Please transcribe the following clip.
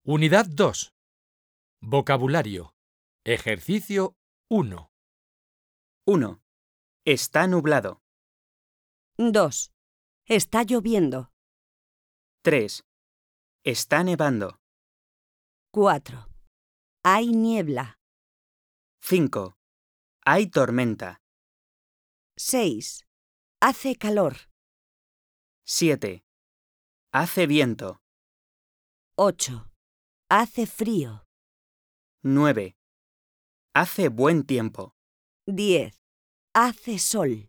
Unidad 2. Vocabulario. Ejercicio 1. 1. Está nublado. 2. Está lloviendo. 3. Está nevando. 4. Hay niebla. 5. Hay tormenta. 6. Hace calor. 7. Hace viento. 8. Hace frío. 9. Hace buen tiempo. 10. Hace sol.